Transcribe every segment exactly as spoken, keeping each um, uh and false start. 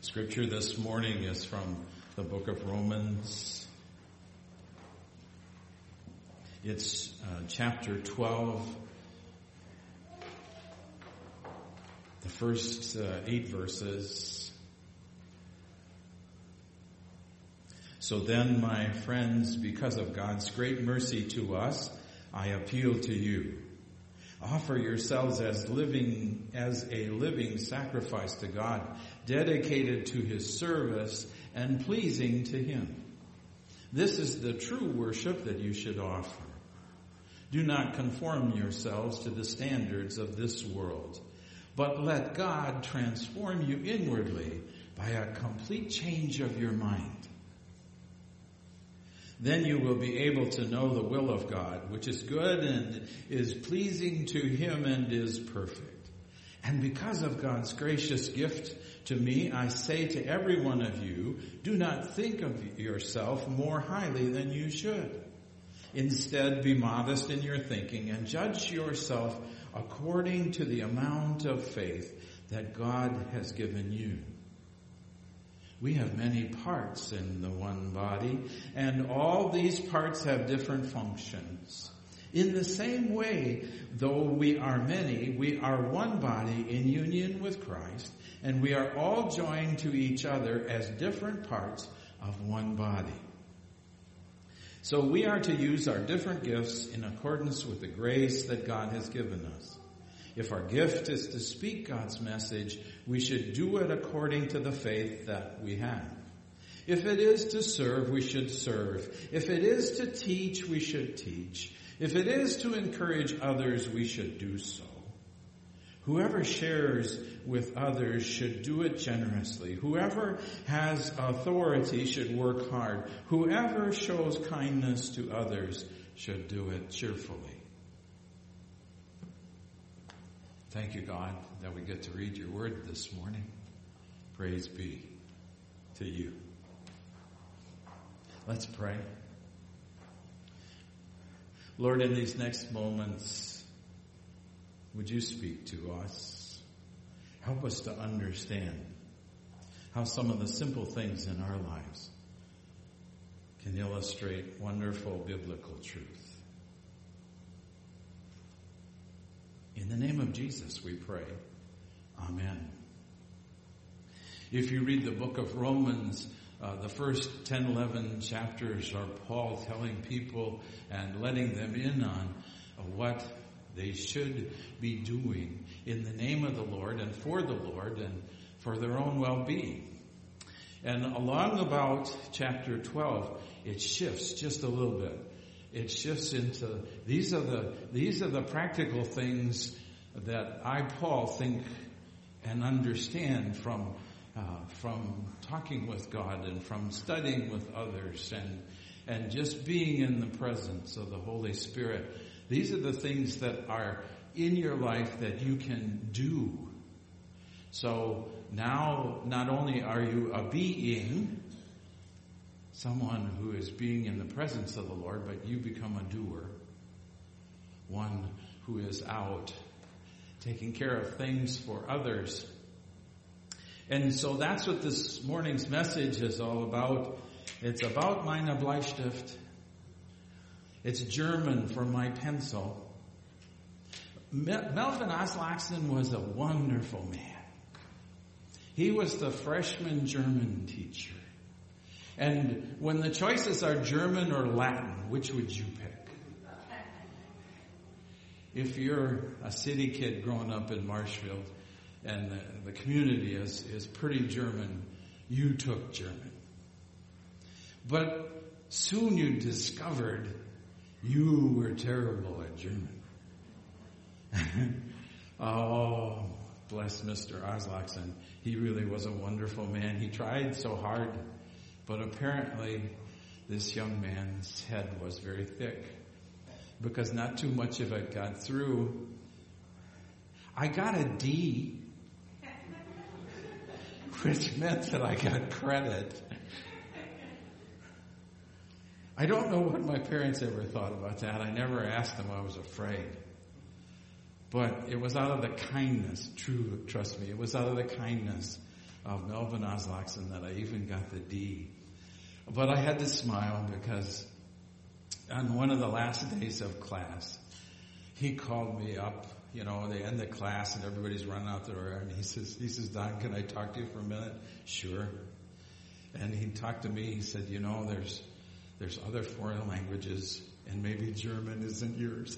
Scripture this morning is from the book of Romans. It's uh, chapter twelve, the first uh, eight verses. So then, my friends, because of God's great mercy to us, I appeal to you. Offer yourselves as living, as a living sacrifice to God, dedicated to His service and pleasing to Him. This is the true worship that you should offer. Do not conform yourselves to the standards of this world, but let God transform you inwardly by a complete change of your mind. Then you will be able to know the will of God, which is good and is pleasing to Him and is perfect. And because of God's gracious gift to me, I say to every one of you, do not think of yourself more highly than you should. Instead, be modest in your thinking and judge yourself according to the amount of faith that God has given you. We have many parts in the one body, and all these parts have different functions. In the same way, though we are many, we are one body in union with Christ, and we are all joined to each other as different parts of one body. So we are to use our different gifts in accordance with the grace that God has given us. If our gift is to speak God's message, we should do it according to the faith that we have. If it is to serve, we should serve. If it is to teach, we should teach. If it is to encourage others, we should do so. Whoever shares with others should do it generously. Whoever has authority should work hard. Whoever shows kindness to others should do it cheerfully. Thank you, God, that we get to read your word this morning. Praise be to you. Let's pray. Lord, in these next moments, would you speak to us? Help us to understand how some of the simple things in our lives can illustrate wonderful biblical truth. In the name of Jesus, we pray. Amen. If you read the book of Romans, uh, the first ten, eleven chapters are Paul telling people and letting them in on uh, what they should be doing in the name of the Lord and for the Lord and for their own well-being. And along about chapter twelve, it shifts just a little bit. It shifts into, these are the, these are the practical things that I, Paul, think and understand from, uh, from talking with God and from studying with others and, and just being in the presence of the Holy Spirit. These are the things that are in your life that you can do. So now, not only are you a being, someone who is being in the presence of the Lord, but you become a doer. One who is out taking care of things for others. And so that's what this morning's message is all about. It's about meine Bleistift. It's German for my pencil. Melvin Aslaksen was a wonderful man. He was the freshman German teacher. And when the choices are German or Latin, which would you pick? If you're a city kid growing up in Marshfield and the, the community is, is pretty German, you took German. But soon you discovered you were terrible at German. Oh, bless Mister Aslaksen. He really was a wonderful man. He tried so hard. But apparently, this young man's head was very thick because not too much of it got through. I got a D, which meant that I got credit. I don't know what my parents ever thought about that. I never asked them. I was afraid. But it was out of the kindness, true, trust me, it was out of the kindness of Melvin Oslaxon that I even got the D. But I had to smile because on one of the last days of class, he called me up. You know, they end the class and everybody's running out the door, and he says, he says, Don, can I talk to you for a minute? Sure. And he talked to me. He said, you know, there's there's other foreign languages, and maybe German isn't yours.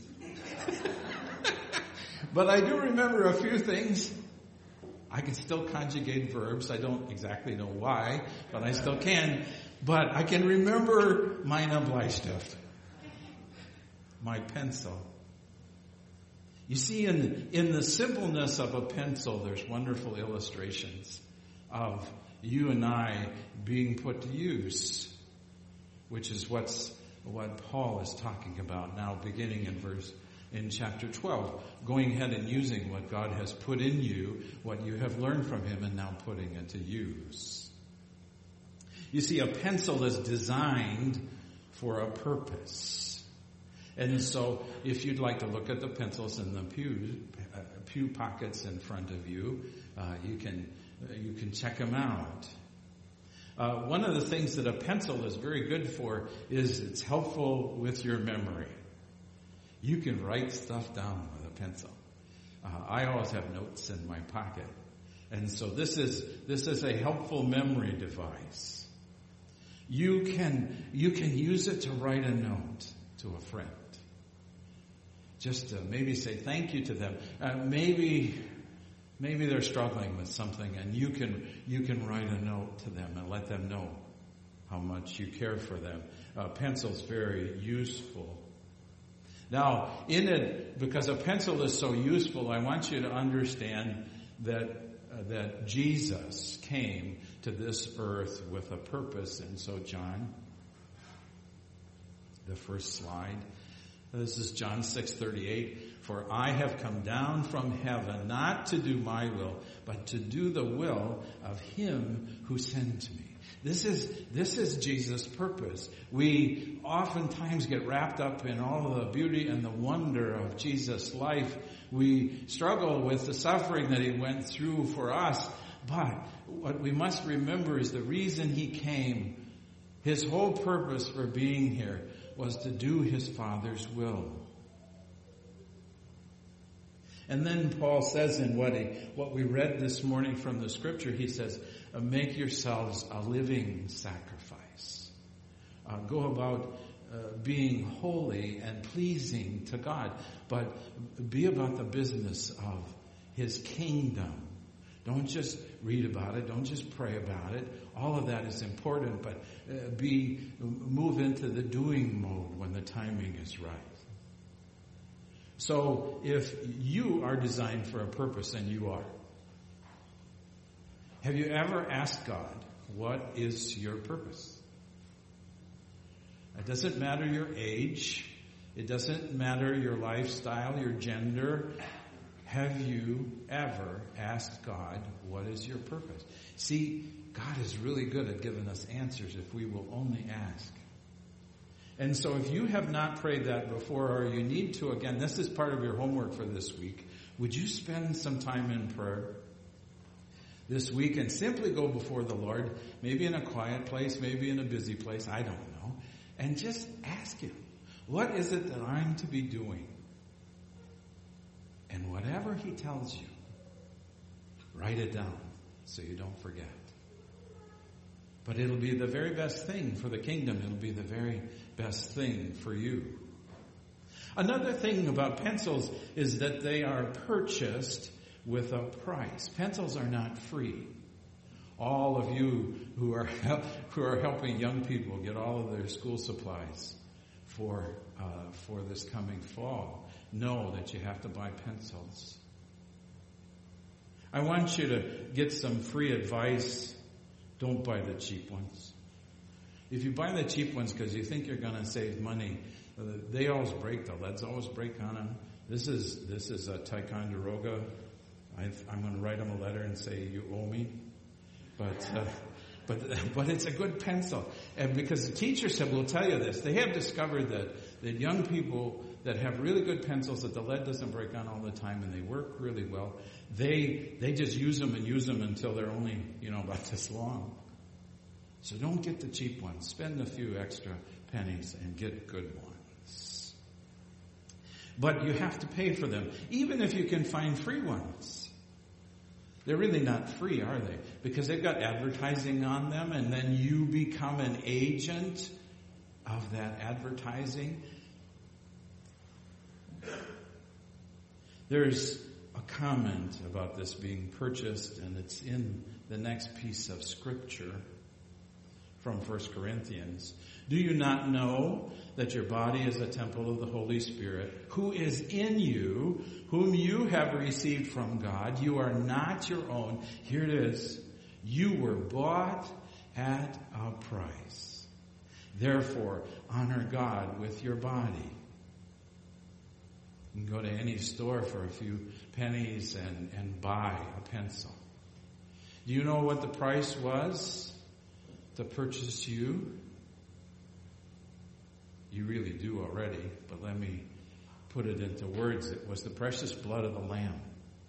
But I do remember a few things. I can still conjugate verbs. I don't exactly know why, but I still can. But I can remember meine Bleistift, my pencil. You see, in, in the simpleness of a pencil, there's wonderful illustrations of you and I being put to use, which is what's what Paul is talking about now, beginning in verse in chapter twelve, going ahead and using what God has put in you, what you have learned from him, and now putting it to use. You see, a pencil is designed for a purpose. And so, if you'd like to look at the pencils in the pew, uh, pew pockets in front of you, uh, you can uh, you can check them out. Uh, one of the things that a pencil is very good for is it's helpful with your memory. You can write stuff down with a pencil. Uh, I always have notes in my pocket, and so this is this is a helpful memory device. You can you can use it to write a note to a friend. Just to maybe say thank you to them. Uh, maybe, maybe they're struggling with something, and you can you can write a note to them and let them know how much you care for them. Uh, pencil's very useful. Now, in it, because a pencil is so useful, I want you to understand that uh, that Jesus came to this earth with a purpose, and so John, the first slide. This is John six thirty-eight. For I have come down from heaven not to do my will, but to do the will of him who sent me. This is, this is Jesus' purpose. We oftentimes get wrapped up in all of the beauty and the wonder of Jesus' life. We struggle with the suffering that he went through for us. But what we must remember is the reason he came, his whole purpose for being here, was to do his Father's will. And then Paul says in what he, what we read this morning from the scripture, he says, make yourselves a living sacrifice. Uh, go about uh, being holy and pleasing to God, but be about the business of his kingdom. Don't just read about it. Don't just pray about it. All of that is important, but uh, be move into the doing mode when the timing is right. So if you are designed for a purpose, and you are, have you ever asked God, what is your purpose? It doesn't matter your age. It doesn't matter your lifestyle, your gender. Have you ever asked God, what is your purpose? See, God is really good at giving us answers if we will only ask. And so if you have not prayed that before, or you need to, again, this is part of your homework for this week. Would you spend some time in prayer this week and simply go before the Lord, maybe in a quiet place, maybe in a busy place, I don't know, and just ask him, what is it that I'm to be doing? And whatever he tells you, write it down so you don't forget. But it'll be the very best thing for the kingdom. It'll be the very best thing for you. Another thing about pencils is that they are purchased with a price. Pencils are not free. All of you who are who are helping young people get all of their school supplies for uh, for this coming fall, know that you have to buy pencils. I want you to get some free advice. Don't buy the cheap ones. If you buy the cheap ones because you think you're going to save money, uh, they always break. The leads always break on them. This is this is a Ticonderoga. I've, I'm going to write them a letter and say you owe me. But uh, but but it's a good pencil, and because the teachers have will tell you this, they have discovered that that young people that have really good pencils that the lead doesn't break on all the time and they work really well, they they just use them and use them until they're only, you know, about this long. So don't get the cheap ones. Spend a few extra pennies and get good ones. But you have to pay for them, even if you can find free ones. They're really not free, are they? Because they've got advertising on them, and then you become an agent of that advertising. There's a comment about this being purchased, and it's in the next piece of scripture from First Corinthians. Do you not know that your body is a temple of the Holy Spirit, who is in you, whom you have received from God? You are not your own. Here it is. You were bought at a price. Therefore, honor God with your body. You can go to any store for a few pennies and, and buy a pencil. Do you know what the price was to purchase you? You really do already, but let me put it into words. It was the precious blood of the Lamb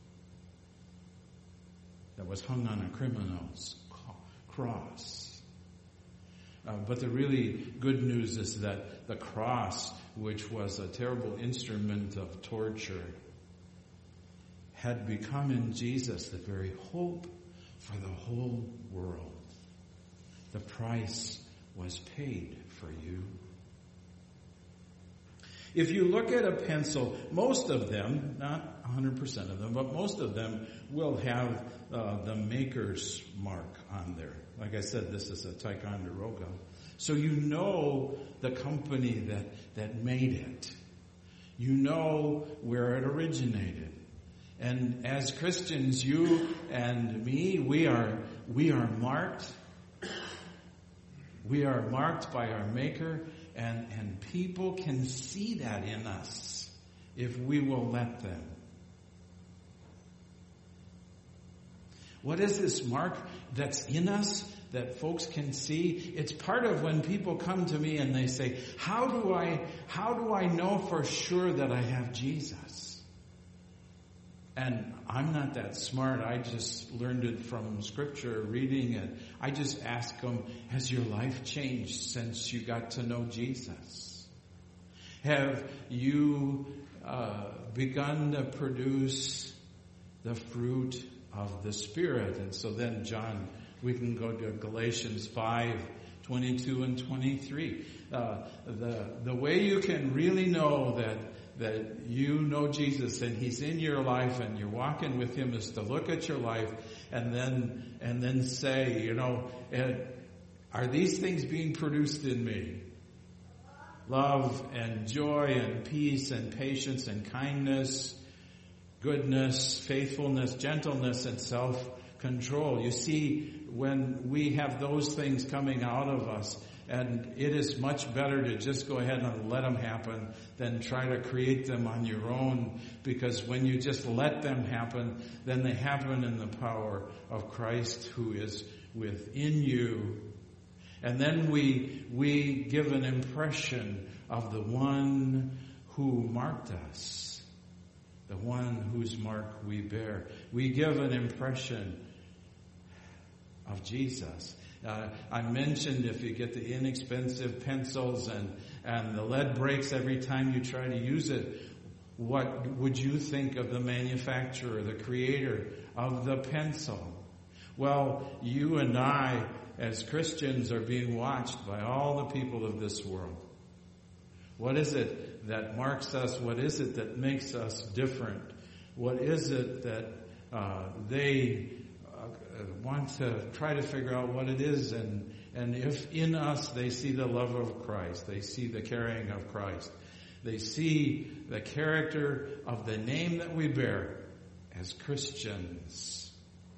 that was hung on a criminal's cross. Uh, but the really good news is that the cross, which was a terrible instrument of torture, had become in Jesus the very hope for the whole world. The price was paid for you. If you look at a pencil, most of them, not one hundred percent of them, but most of them will have uh, the maker's mark on there. Like I said, this is a Ticonderoga. So you know the company that, that made it. You know where it originated. And as Christians, you and me, we are we are marked. We are marked by our Maker, and, and people can see that in us if we will let them. What is this mark that's in us that folks can see? It's part of when people come to me and they say, how do I, how do I know for sure that I have Jesus? And I'm not that smart. I just learned it from scripture, reading it. I just ask them, has your life changed since you got to know Jesus? Have you uh, begun to produce the fruit of the Spirit? And so then, John, we can go to Galatians five, twenty-two and twenty-three. Uh, the, the way you can really know that that you know Jesus and He's in your life and you're walking with Him is to look at your life and then and then say, you know, are these things being produced in me? Love and joy and peace and patience and kindness, goodness, faithfulness, gentleness, and self-control. You see, when we have those things coming out of us, and it is much better to just go ahead and let them happen than try to create them on your own, because when you just let them happen, then they happen in the power of Christ who is within you. And then we we give an impression of the one who marked us, the one whose mark we bear. We give an impression of Jesus. Uh, I mentioned if you get the inexpensive pencils and, and the lead breaks every time you try to use it, what would you think of the manufacturer, the creator of the pencil? Well, you and I, as Christians, are being watched by all the people of this world. What is it that marks us? What is it that makes us different? What is it that uh, they want to try to figure out what it is, and and if in us they see the love of Christ, they see the carrying of Christ, they see the character of the name that we bear as Christians,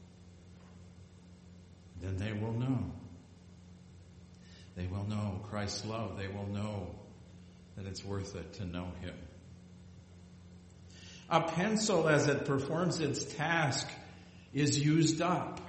then they will know. They will know Christ's love. They will know that it's worth it to know Him. A pencil, as it performs its task, is used up.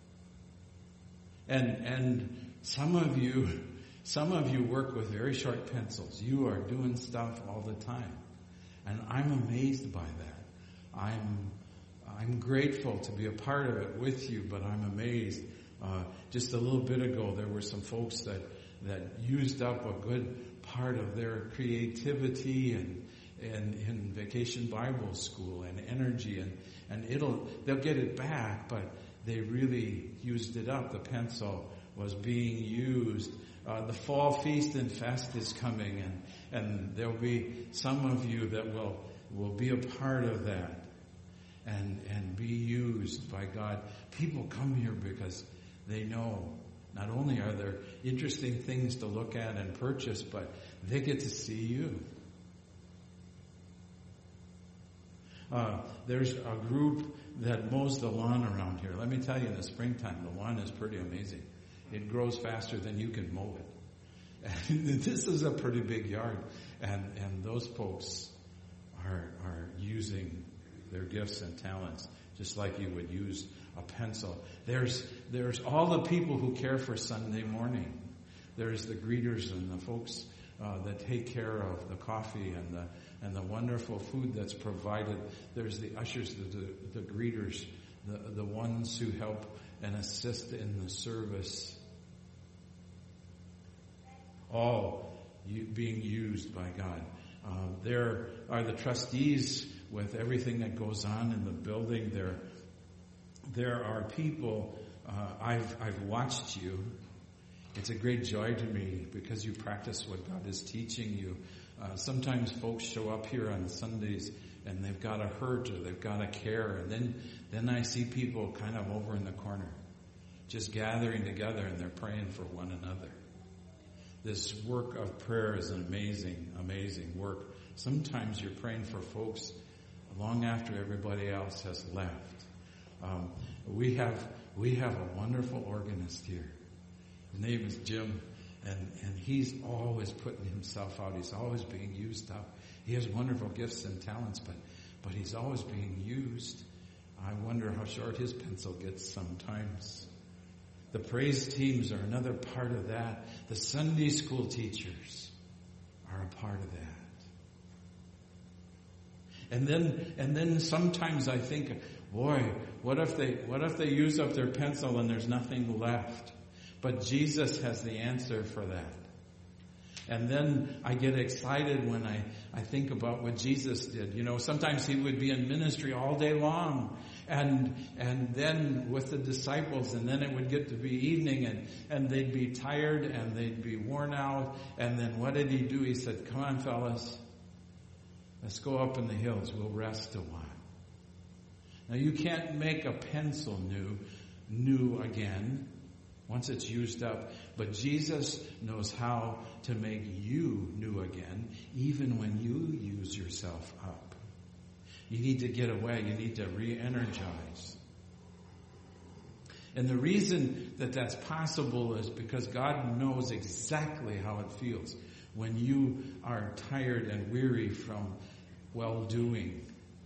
And and some of you, some of you work with very sharp pencils. You are doing stuff all the time. And I'm amazed by that. I'm I'm grateful to be a part of it with you, but I'm amazed. Uh, just a little bit ago, there were some folks that, that used up a good part of their creativity and, and in Vacation Bible School and energy, and, and it'll, they'll get it back, but they really used it up. The pencil was being used. Uh, the Fall Feast and Fest is coming, and, and there'll be some of you that will, will be a part of that and, and be used by God. People come here because they know not only are there interesting things to look at and purchase, but they get to see you. Uh, there's a group that mows the lawn around here. Let me tell you, in the springtime, the lawn is pretty amazing. It grows faster than you can mow it. And this is a pretty big yard, and, and those folks are are using their gifts and talents just like you would use a pencil. There's there's all the people who care for Sunday morning. There's the greeters and the folks uh, that take care of the coffee and the and the wonderful food that's provided. There's the ushers, the the, the greeters, the the ones who help and assist in the service. All you, being used by God. Uh, there are the trustees with everything that goes on in the building. There, there are people. Uh, I've I've watched you. It's a great joy to me because you practice what God is teaching you. Uh, sometimes folks show up here on Sundays and they've got a hurt or they've got a care, and then then I see people kind of over in the corner, just gathering together, and they're praying for one another. This work of prayer is an amazing, amazing work. Sometimes you're praying for folks long after everybody else has left. Um, we have we have a wonderful organist here. His name is Jim, and, and he's always putting himself out. He's always being used up. He has wonderful gifts and talents, but but he's always being used. I wonder how short his pencil gets sometimes. The praise teams are another part of that. The Sunday school teachers are a part of that. And then, and then sometimes I think, boy, what if they, what if they use up their pencil and there's nothing left? But Jesus has the answer for that. And then I get excited when I, I think about what Jesus did. You know, sometimes he would be in ministry all day long. And, and then with the disciples, and then it would get to be evening, and, and they'd be tired and they'd be worn out. And then what did he do? He said, come on, fellas, let's go up in the hills. We'll rest a while. Now you can't make a pencil new, new again once it's used up. But Jesus knows how to make you new again, even when you use yourself up. You need to get away. You need to re-energize. And the reason that that's possible is because God knows exactly how it feels when you are tired and weary from well-doing.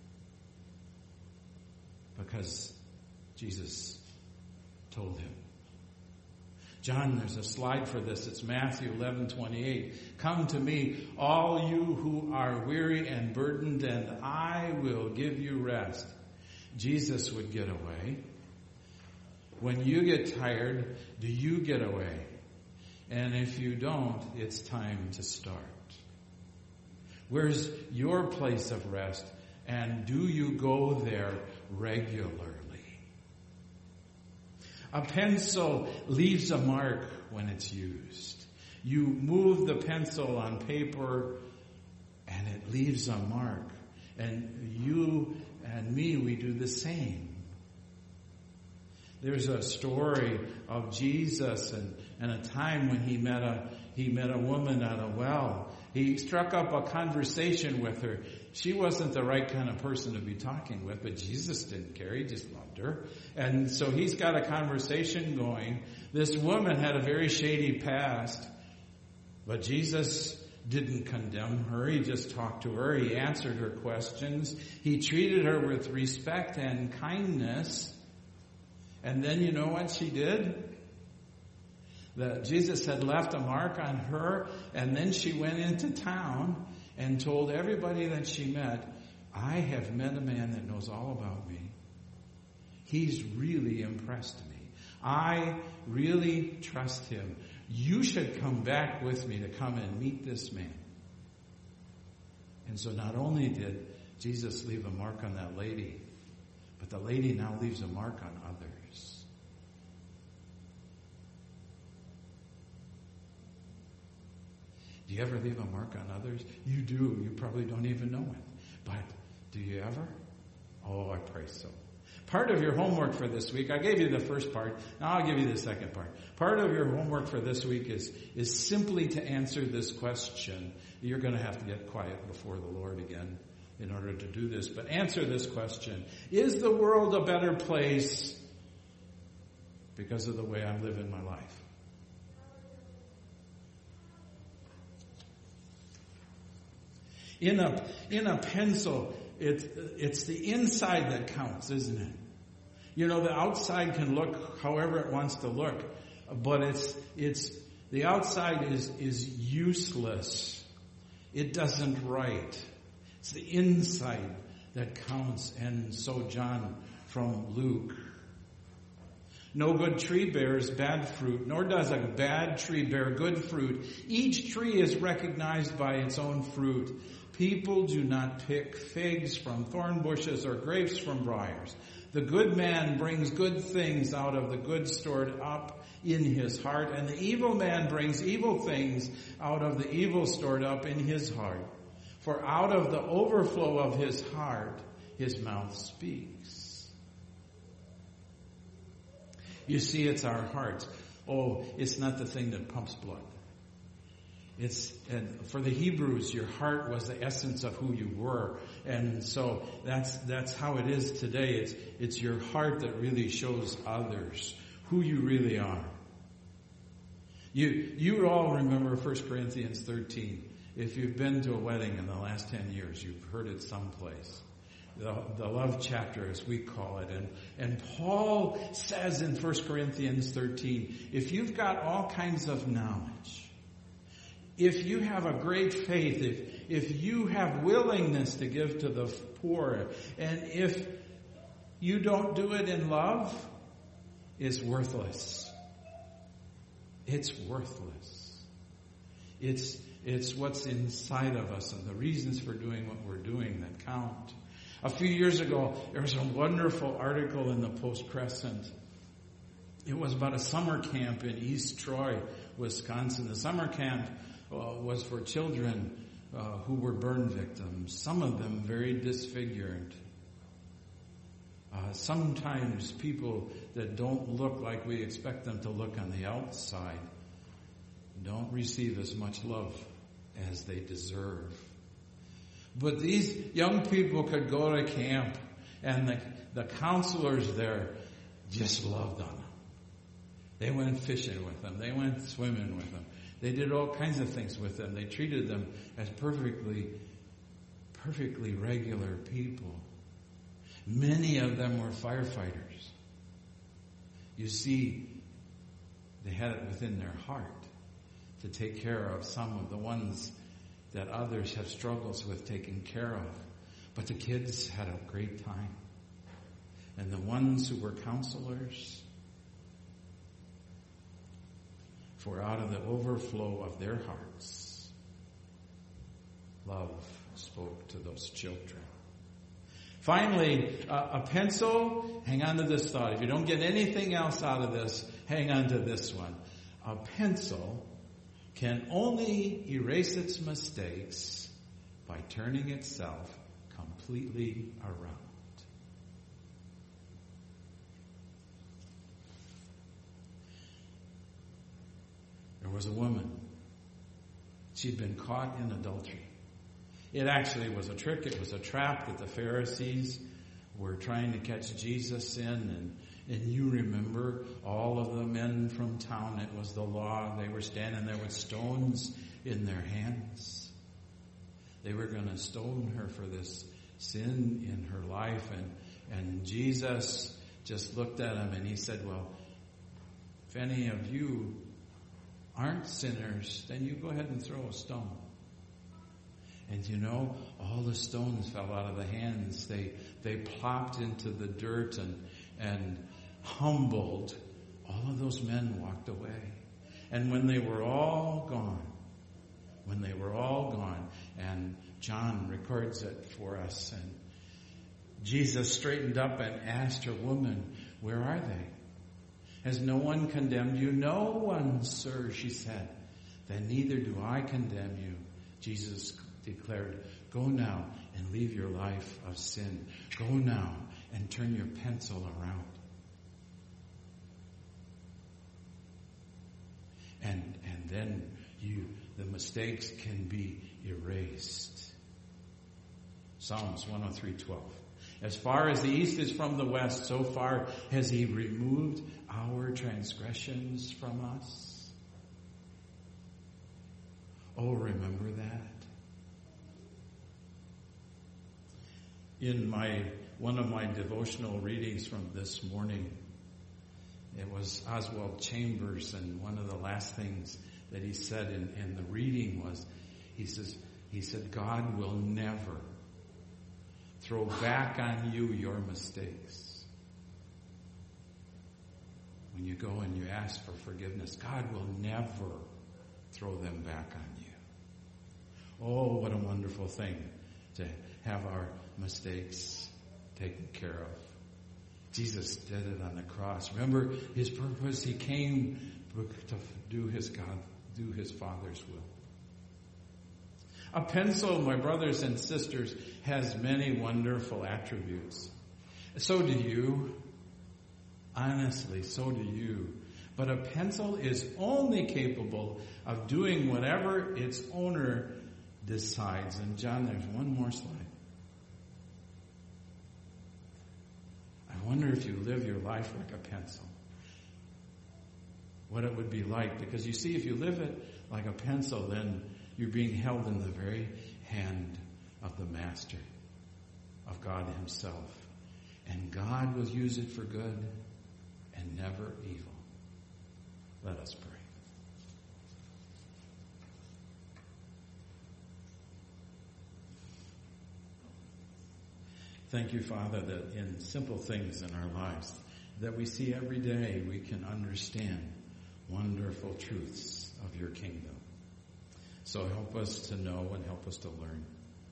Because Jesus told him. John, there's a slide for this. It's Matthew eleven twenty-eight. Come to me, all you who are weary and burdened, and I will give you rest. Jesus would get away. When you get tired, do you get away? And if you don't, it's time to start. Where's your place of rest? And do you go there regularly? A pencil leaves a mark when it's used. You move the pencil on paper and it leaves a mark. And you and me, we do the same. There's a story of Jesus and, and a time when he met a he met a woman at a well. He struck up a conversation with her. She wasn't the right kind of person to be talking with, but Jesus didn't care. He just loved her. And so he's got a conversation going. This woman had a very shady past, but Jesus didn't condemn her. He just talked to her. He answered her questions. He treated her with respect and kindness. And then you know what she did? That Jesus had left a mark on her, and then she went into town and told everybody that she met, I have met a man that knows all about me. He's really impressed me. I really trust him. You should come back with me to come and meet this man. And so not only did Jesus leave a mark on that lady, but the lady now leaves a mark on others. Do you ever leave a mark on others? You do. You probably don't even know it. But do you ever? Oh, I pray so. Part of your homework for this week, I gave you the first part, now I'll give you the second part. Part of your homework for this week is, is simply to answer this question. You're going to have to get quiet before the Lord again in order to do this. But answer this question. Is the world a better place because of the way I'm living my life? In a, in a pencil, it, it's the inside that counts, isn't it? You know, the outside can look however it wants to look, but it's, it's, the outside is, is useless. It doesn't write. It's the inside that counts. And so John from Luke. No good tree bears bad fruit, nor does a bad tree bear good fruit. Each tree is recognized by its own fruit. People do not pick figs from thorn bushes or grapes from briars. The good man brings good things out of the good stored up in his heart, and the evil man brings evil things out of the evil stored up in his heart. For out of the overflow of his heart, his mouth speaks. You see, it's our hearts. Oh, it's not the thing that pumps blood. It's, and for the Hebrews, your heart was the essence of who you were. And so that's, that's how it is today. It's, it's your heart that really shows others who you really are. You, you all remember First Corinthians thirteen. If you've been to a wedding in the last ten years, you've heard it someplace. The, the love chapter, as we call it. And, and Paul says in First Corinthians thirteen, if you've got all kinds of knowledge, if you have a great faith, if, if you have willingness to give to the poor, and if you don't do it in love, it's worthless. It's worthless. It's, it's what's inside of us and the reasons for doing what we're doing that count. A few years ago, there was a wonderful article in the Post-Crescent. It was about a summer camp in East Troy, Wisconsin. The summer camp uh, was for children uh, who were burn victims, some of them very disfigured. Uh, sometimes people that don't look like we expect them to look on the outside don't receive as much love as they deserve. But these young people could go to camp, and the, the counselors there just loved on them. They went fishing with them. They went swimming with them. They did all kinds of things with them. They treated them as perfectly, perfectly regular people. Many of them were firefighters. You see, they had it within their heart to take care of some of the ones that others have struggles with taking care of. But the kids had a great time. And the ones who were counselors, for out of the overflow of their hearts, love spoke to those children. Finally, uh, a pencil, hang on to this thought. If you don't get anything else out of this, hang on to this one. A pencil can only erase its mistakes by turning itself completely around. There was a woman. She'd been caught in adultery. It actually was a trick. It was a trap that the Pharisees were trying to catch Jesus in. And, and you remember all of the men from town. It was the law. They were standing there with stones in their hands. They were going to stone her for this sin in her life. And, and Jesus just looked at him and he said, well, if any of you aren't sinners, then you go ahead and throw a stone. And you know, all the stones fell out of the hands. They, they plopped into the dirt and, and humbled. All of those men walked away. And when they were all gone, when they were all gone, and John records it for us, and Jesus straightened up and asked her, "Woman, where are they? Has no one condemned you?" "No one, sir," she said. "Then neither do I condemn you." Jesus declared, "Go now and leave your life of sin. Go now and turn your pencil around." And, and then you, the mistakes can be erased. Psalms one oh three twelve. As far as the east is from the west, so far has he removed our transgressions from us. Oh, remember that. In my, one of my devotional readings from this morning, it was Oswald Chambers, and one of the last things that he said in, in the reading was, he says, he said, God will never throw back on you your mistakes. When you go and you ask for forgiveness, God will never throw them back on you. Oh, what a wonderful thing to have our mistakes taken care of. Jesus did it on the cross. Remember his purpose. He came to do his God, do his Father's will. A pencil, my brothers and sisters, has many wonderful attributes. So do you. Honestly, so do you. But a pencil is only capable of doing whatever its owner decides. And John, there's one more slide. I wonder if you live your life like a pencil, what it would be like. Because you see, if you live it like a pencil, then you're being held in the very hand of the Master, of God himself. And God will use it for good and never evil. Let us pray. Thank you, Father, that in simple things in our lives that we see every day, we can understand wonderful truths of your kingdom. So help us to know and help us to learn.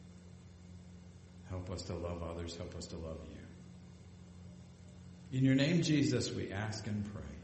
Help us to love others. Help us to love you. In your name, Jesus, we ask and pray.